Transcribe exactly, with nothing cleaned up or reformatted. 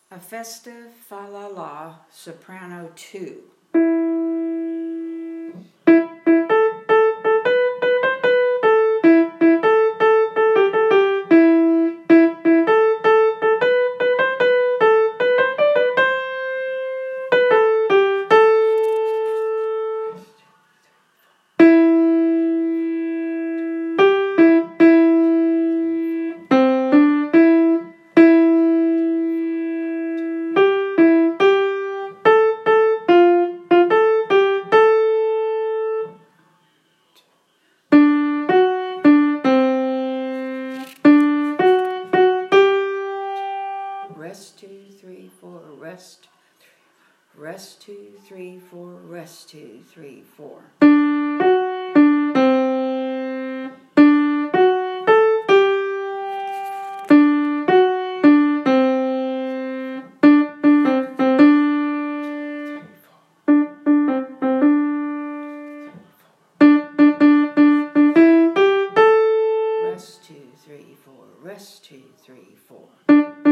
A festive fa la la soprano two. Rest, two, three, four, rest. Rest, two, three, four, rest, two, three, four. Rest, two, three, four, rest, two, three, four.